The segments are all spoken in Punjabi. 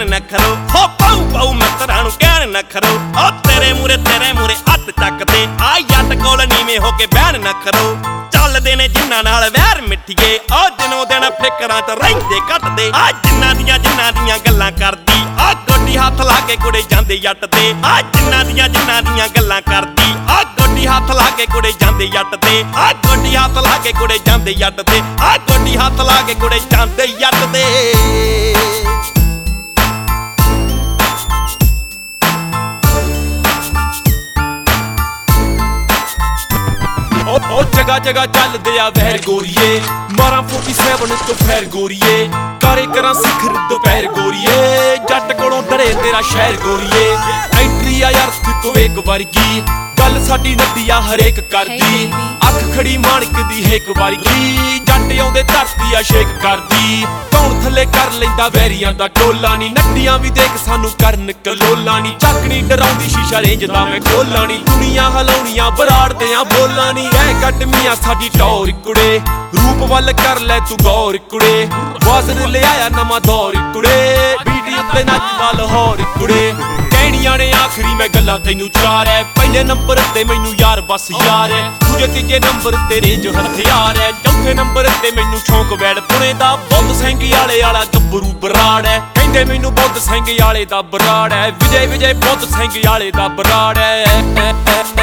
ਕਹਿਣ ਨਾ ਖਰੋ ਹੋ ਪਾਉ ਪਾਉ ਮਿੱਤਰਾਂ ਨੂੰ ਕਹਿਣ ਨਾ ਖਰੋ ਓ ਤੇਰੇ ਮੂਰੇ ਹੱਥ ਚੱਕਦੇ ਆ ਜੱਟ ਕੋਲ ਨੀਵੇਂ ਹੋ ਕੇ ਬਹਿਣ ਨਾ ਖਰੋ ਚੱਲਦੇ ਨੇ ਜਿੰਨਾਂ ਨਾਲ ਵੈਰ ਮਿੱਠੀਏ ਓ ਦਿਨੋਂ ਦਿਨ ਫਿਕਰਾਂ 'ਚ ਰਹਿੰਦੇ ਘਟਦੇ ਆ ਜਿੰਨਾਂ ਦੀਆਂ ਗੱਲਾਂ ਕਰਦੀ ਆ ਗੋਡੀ ਹੱਥ ਲਾ ਕੇ ਕੁੜੇ ਜਾਂਦੇ ਜੱਟ ਤੇ ਆ ਜਿੰਨਾਂ ਦੀਆਂ ਗੱਲਾਂ ਕਰਦੀ ਆ ਗੋਡੀ ਹੱਥ ਲਾ ਕੇ ਕੁੜੇ ਜਾਂਦੇ ਜੱਟ ਤੇ ਆ ਗੋਡੀ ਹੱਥ ਲਾ ਕੇ ਕੁੜੇ ਜਾਂਦੇ ਜੱਟ ਤੇ ਆ ਗੋਡੀ ਹੱਥ ਲਾ ਕੇ ਕੁੜੇ ਜਾਂਦੇ ਜੱਟ ਤੇ ਜਗਾ ਜਗਾ ਚੱਲਦੇ ਆ ਵਹਿਰ ਗੋਰੀਏ ਮਾਰਾਂ 47 ਤੋਂ ਫੈਰ ਗੋਰੀਏ ਕਾਰੇ ਕਰਾਂ ਸਿਖਰ ਦੁਪਹਿਰ ਗੋਰੀਏ ਜੱਟ ਕੋਲੋਂ ਡਰੇ ਤੇਰਾ ਸ਼ਹਿਰ ਗੋਰੀਏ ਐਂਟਰੀ ਆ ਯਾਰ ਤੂੰ ਇੱਕ ਵਰਗੀ ਗੱਲ ਸਾਡੀ ਨੱਡੀਆ ਹਰੇਕ ਕਰਦੀ ਅੱਖ ਖੜੀ ਮਾਣਕ ਦੀ ਇੱਕ ਵਰਗੀ ਜੱਟ ਆਉਂਦੇ ਧਰਤੀ ਆ ਸ਼ੇਕ ਕਰਦੀ ਕੌਣ ਥੱਲੇ ਕਰ ਲੈਂਦਾ ਵੈਰੀਆਂ ਦਾ ਟੋਲਾ ਨੀ ਨੱਡੀਆਂ ਵੀ ਦੇਖ ਸਾਨੂੰ ਕਰਨ ਕਲੋਲਾ ਨੀ ਚੱਕਣੀ ਡਰਾਉਂਦੀ ਸ਼ੀਸ਼ਾ ਰੇਂਜਦਾ ਮੈਂ ਖੋਲਾ ਨੀ ਦੁਨੀਆ ਹਲਾਉਣੀਆਂ ਬਰਾੜਦੇ ਆ ਬੋਲਾਂ ਨੀ ਐ ਕੱਟ ਮੀਆਂ ਸਾਡੀ ਟੌਰ ਕੁੜੇ ਰੂਪ ਵੱਲ ਕਰ ਲੈ ਤੂੰ ਗੌਰ ਕੁੜੇ ਵਾਜ਼ਨ ਲਿਆਇਆ ਨਵਾਂ ਦੌਰ ਕੁੜੇ ਬੀਟੀ ਉੱਤੇ ਨੱਚਦਾ ਲਾਹੌਰ ਕੁੜੇ ਕਹਿਣੀਆਂ ਨੇ ਆਖਰੀ ਮੈਂ ਗੱਲਾਂ ਤੈਨੂੰ ਚਾਰ ਐ ਪਹਿਲੇ ਨੰਬਰ ਤੇ ਮੈਨੂੰ ਯਾਰ ਬਸ ਯਾਰ ਐ ਦੂਜੇ ਤੀਜੇ ਨੰਬਰ ਤੇ ਰੇਂਜ ਹਥਿਆਰ ਐ ਚੌਥੇ ਨੰਬਰ ਤੇ ਮੈਨੂੰ ਸ਼ੌਂਕ ਵੈੜ ਪੁਣੇ ਦਾ ਬੁੱਧ ਸਿੰਘ ਵਾਲਾ ਗੱਭਰੂ ਬਰਾੜ ਐ ਕਹਿੰਦੇ ਮੈਨੂੰ ਬੁੱਧ ਸਿੰਘ ਵਾਲੇ ਦਾ ਬਰਾੜ ਐ ਵਿਜੇ ਬੁੱਧ ਸਿੰਘ ਵਾਲੇ ਦਾ ਬਰਾੜ ਐ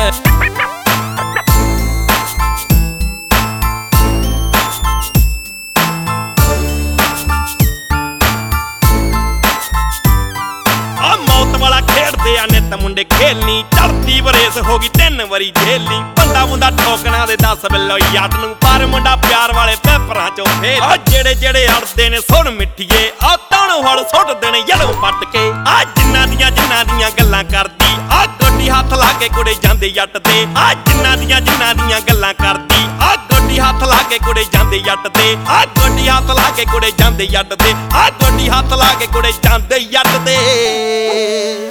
ਵਾਲਾ ਖੇਡਦੇ ਆ ਨਿੱਤ ਮੁੰਡੇ ਖੇਲਣੀ ਚੜਦੀ ਵਰੇਸ ਹੋ ਗਈ 3 ਵਾਰੀ ਜੇਲਣੀ ਬੰਦਾ ਠੋਕਣਾ ਦੇ 10 ਬਿੱਲੋ ਯੱਟ ਨੂੰ ਪਰ ਮੁੰਡਾ ਪਿਆਰ ਵਾਲੇ ਪੇਪਰਾਂ ਚੋਂ ਫੇਲ ਆ ਜਿਹੜੇ ਅੜਦੇ ਨੇ ਸੁਣ ਮਿੱਠੀਏ ਆ ਤਾਣੋਂ ਹੜ ਸੁੱਟਦੇ ਨੇ ਯੜੋਂ ਪੱਟ ਕੇ ਆ ਜਿੰਨਾਂ ਦੀਆਂ ਗੱਲਾਂ ਕਰਦੀ ਆ ਗੋਡੀ ਹੱਥ ਲਾ ਕੇ ਕੁੜੇ ਜਾਂਦੇ ਜੱਟ ਤੇ ਆ ਜਿੰਨਾਂ ਦੀਆਂ ਗੱਲਾਂ ਕਰਦੀ ਆ ਗੋਡੀ ਹੱਥ ਲਾ ਕੇ ਕੁੜੇ ਜਾਂਦੇ ਜੱਟ ਤੇ ਆ ਗੋਡੀ ਹੱਥ ਲਾ ਕੇ ਕੁੜੇ ਜਾਂਦੇ ਜੱਟ ਤੇ ਆ ਗੋਡੀ ਹੱਥ ਲਾ ਕੇ ਕੁੜੇ ਜਾਂਦੇ ਜੱਟ ਤੇ